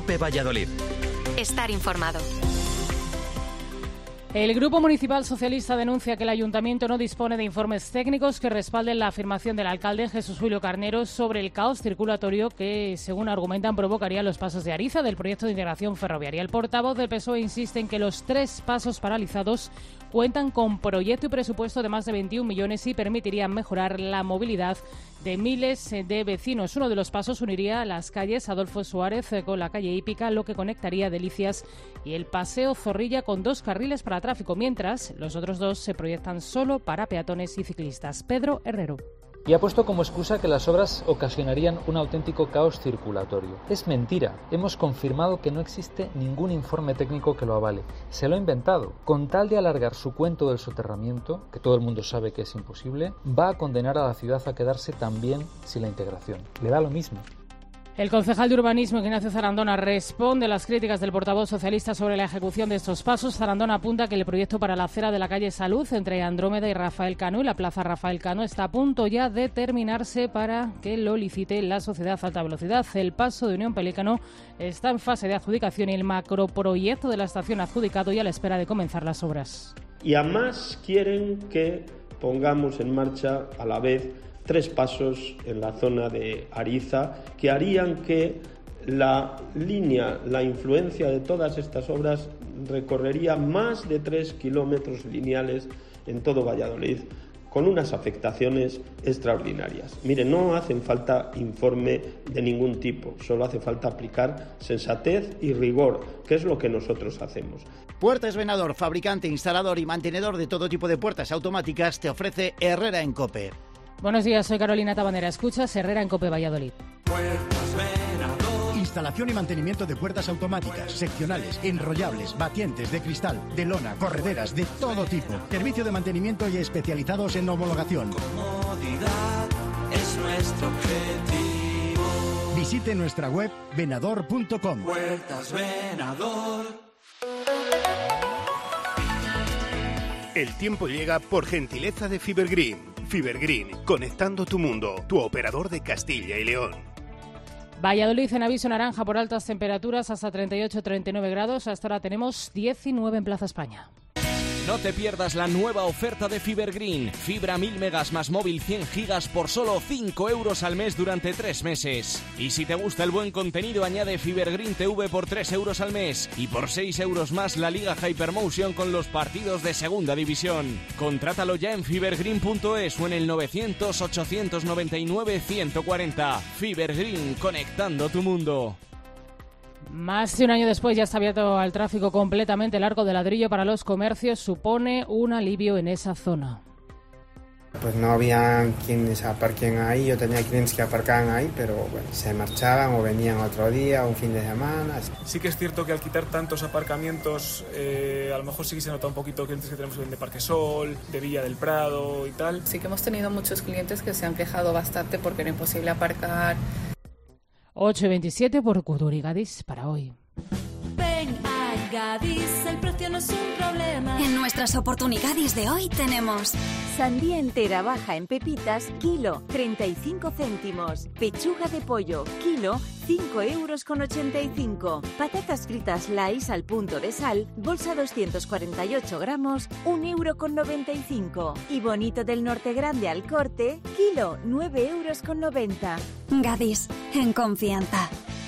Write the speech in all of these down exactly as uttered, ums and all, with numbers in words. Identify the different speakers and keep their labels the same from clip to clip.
Speaker 1: COPE Valladolid.
Speaker 2: Estar informado.
Speaker 3: El Grupo Municipal Socialista denuncia que el Ayuntamiento no dispone de informes técnicos que respalden la afirmación del alcalde Jesús Julio Carnero sobre el caos circulatorio que, según argumentan, provocaría los pasos de Ariza del proyecto de integración ferroviaria. El portavoz del P S O E insiste en que los tres pasos paralizados cuentan con proyecto y presupuesto de más de veintiún millones y permitirían mejorar la movilidad de miles de vecinos. Uno de los pasos uniría las calles Adolfo Suárez con la calle Hípica, lo que conectaría Delicias y el Paseo Zorrilla con dos carriles para tráfico, mientras los otros dos se proyectan solo para peatones y ciclistas. Pedro Herrero.
Speaker 4: Y ha puesto como excusa que las obras ocasionarían un auténtico caos circulatorio. Es mentira. Hemos confirmado que no existe ningún informe técnico que lo avale. Se lo ha inventado. Con tal de alargar su cuento del soterramiento, que todo el mundo sabe que es imposible, va a condenar a la ciudad a quedarse también sin la integración. Le da lo mismo.
Speaker 3: El concejal de Urbanismo, Ignacio Zarandona, responde a las críticas del portavoz socialista sobre la ejecución de estos pasos. Zarandona apunta que el proyecto para la acera de la calle Salud entre Andrómeda y Rafael Cano y la plaza Rafael Cano está a punto ya de terminarse para que lo licite la sociedad Alta Velocidad. El paso de Unión Pelícano está en fase de adjudicación y el macroproyecto de la estación adjudicado y a la espera de comenzar las obras.
Speaker 5: Y además quieren que pongamos en marcha a la vez tres pasos en la zona de Ariza que harían que la línea, la influencia de todas estas obras recorrería más de tres kilómetros lineales en todo Valladolid, con unas afectaciones extraordinarias. Mire, no hacen falta informe de ningún tipo, solo hace falta aplicar sensatez y rigor, que es lo que nosotros hacemos.
Speaker 6: Puertas Venador, fabricante, instalador y mantenedor de todo tipo de puertas automáticas, te ofrece Herrera en COPE.
Speaker 3: Buenos días, soy Carolina Tabanera. Escuchas Herrera en COPE Valladolid.
Speaker 7: Instalación y mantenimiento de puertas automáticas, seccionales, enrollables, batientes, de cristal, de lona, correderas, de todo tipo. Servicio de mantenimiento y especializados en homologación.
Speaker 8: Comodidad es nuestro objetivo.
Speaker 7: Visite nuestra web venador punto com.
Speaker 8: Puertas Venador.
Speaker 9: El tiempo llega por gentileza de Fibergreen. Fibergreen, conectando tu mundo, tu operador de Castilla y León.
Speaker 3: Valladolid en aviso naranja por altas temperaturas hasta treinta y ocho treinta y nueve grados. Hasta ahora tenemos diecinueve en Plaza España.
Speaker 10: No te pierdas la nueva oferta de Fibergreen. Fibra mil megas más móvil cien gigas por solo cinco euros al mes durante tres meses. Y si te gusta el buen contenido, añade Fibergreen T V por tres euros al mes. Y por seis euros más la Liga Hypermotion con los partidos de Segunda División. Contrátalo ya en fibergreen punto es o en el novecientos ochocientos noventa y nueve ciento cuarenta. Fibergreen, conectando tu mundo.
Speaker 3: Más de un año después ya está abierto al tráfico completamente. El Arco de Ladrillo para los comercios supone un alivio en esa zona.
Speaker 11: Pues no había quienes aparquen ahí, yo tenía clientes que aparcaban ahí, pero bueno, se marchaban o venían otro día, un fin de semana.
Speaker 12: Sí que es cierto que al quitar tantos aparcamientos, eh, a lo mejor sí que se nota un poquito clientes que tenemos de Parquesol, de Villa del Prado y tal.
Speaker 13: Sí que hemos tenido muchos clientes que se han quejado bastante porque era imposible aparcar.
Speaker 3: ocho y veintisiete por Cultura y Gadis para hoy.
Speaker 14: Ven a Gadis, el precio no es un problema.
Speaker 2: En nuestras oportunidades de hoy tenemos
Speaker 15: sandía entera baja en pepitas, kilo, treinta y cinco céntimos. Pechuga de pollo, kilo, cinco euros con ochenta y cinco. Patatas fritas Lays al punto de sal, bolsa doscientos cuarenta y ocho gramos, un euro con noventa y cinco. Y bonito del norte grande al corte, kilo, nueve euros con noventa.
Speaker 2: Gadis, en confianza.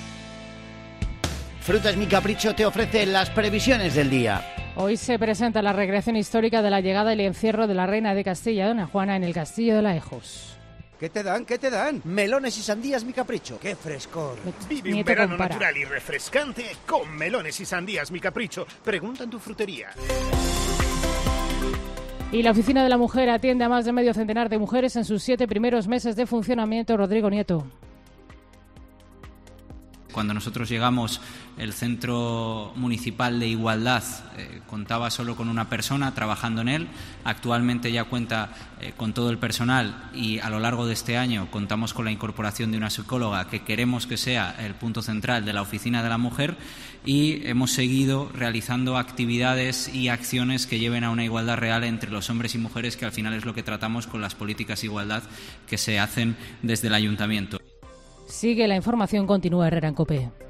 Speaker 6: Frutas Mi Capricho te ofrece las previsiones del día.
Speaker 3: Hoy se presenta la recreación histórica de la llegada y el encierro de la reina de Castilla, Doña Juana, en el Castillo de la Ejos.
Speaker 16: ¿Qué te dan? ¿Qué te dan?
Speaker 6: Melones y sandías Mi Capricho.
Speaker 16: ¡Qué frescor!
Speaker 9: Vive un verano compara. natural y refrescante con melones y sandías Mi Capricho. Pregunta en tu frutería.
Speaker 3: Y la Oficina de la Mujer atiende a más de medio centenar de mujeres en sus siete primeros meses de funcionamiento. Rodrigo Nieto.
Speaker 17: Cuando nosotros llegamos, el Centro Municipal de Igualdad eh, contaba solo con una persona trabajando en él. Actualmente ya cuenta eh, con todo el personal y a lo largo de este año contamos con la incorporación de una psicóloga que queremos que sea el punto central de la Oficina de la Mujer, y hemos seguido realizando actividades y acciones que lleven a una igualdad real entre los hombres y mujeres, que al final es lo que tratamos con las políticas de igualdad que se hacen desde el Ayuntamiento.
Speaker 3: Sigue la información, continúa Herrera en COPE.